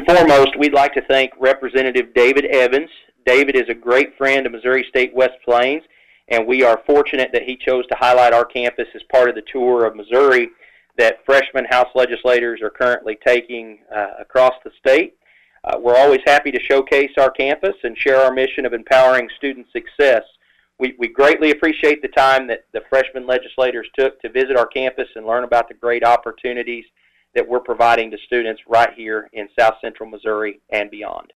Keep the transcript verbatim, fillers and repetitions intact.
foremost, we'd like to thank Representative David Evans. David is a great friend of Missouri State West Plains, and we are fortunate that he chose to highlight our campus as part of the tour of Missouri that freshman House legislators are currently taking uh, across the state. Uh, we're always happy to showcase our campus and share our mission of empowering student success. We, we greatly appreciate the time that the freshman legislators took to visit our campus and learn about the great opportunities that we're providing to students right here in South Central Missouri and beyond.